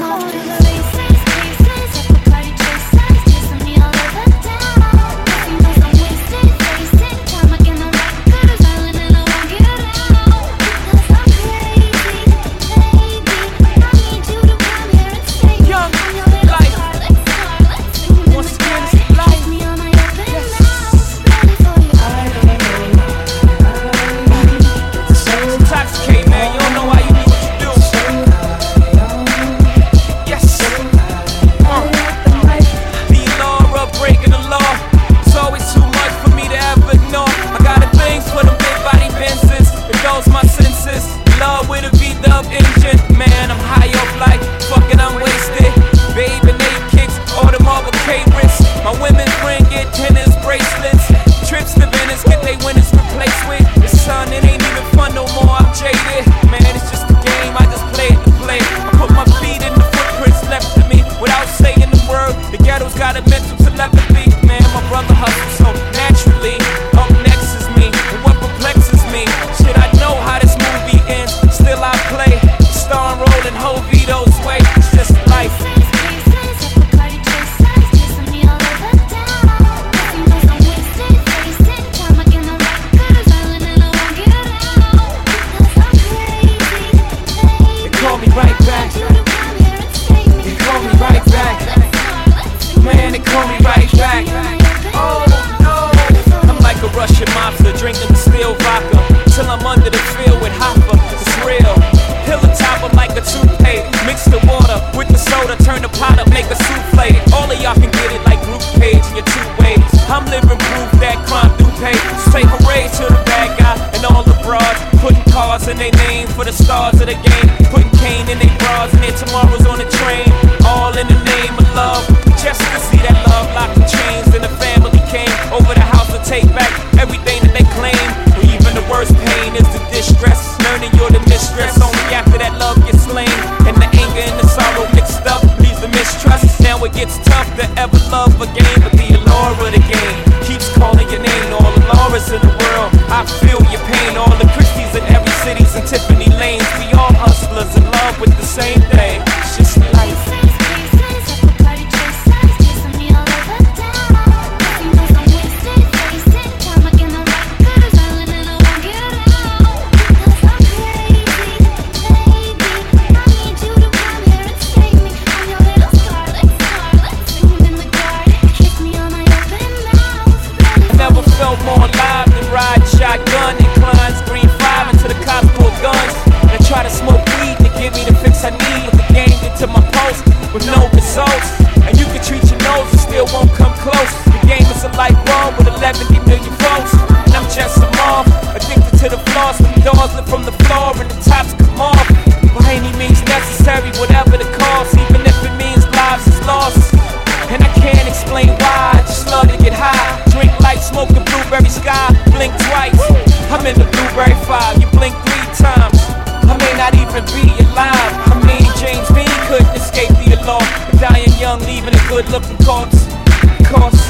in their name for the stars of the game. Putting cane in their bras and their tomorrows on the train. All in the name of love. Just to see that love locked in chains. Then the family came over the house to take back everything that they claim. But even the worst pain is the distress. Learning you're the mistress only after that love gets slain. And the anger and the sorrow mixed up leaves the mistrust. Now it gets tough to ever love again. But the allure of the game keeps calling your name. All the Laura's in the world, I feel your pain. All the Christies in every cities and Tiffany lanes. We all hustlers in love with the same thing. It's just life. More alive than ride shotgun, inclines green 5 into the cops pull guns. They try to smoke weed to give me the fix I need. With the game into my post with no results. And you can treat your nose and still won't come close. The game is a light bulb with 11 million volts. And I'm just a moth, addicted to the floss. When the doors lift from the floor and the tops come off. By any means necessary, whatever the cost. Even if it means lives is lost. And I can't explain why, I just love to get high. Drink light, smoke the blueberry sky, blink twice. I'm in the blueberry fire, you blink 3 times. I may not even be alive. I mean, James Dean couldn't escape the law. Dying young, leaving a good looking corpse.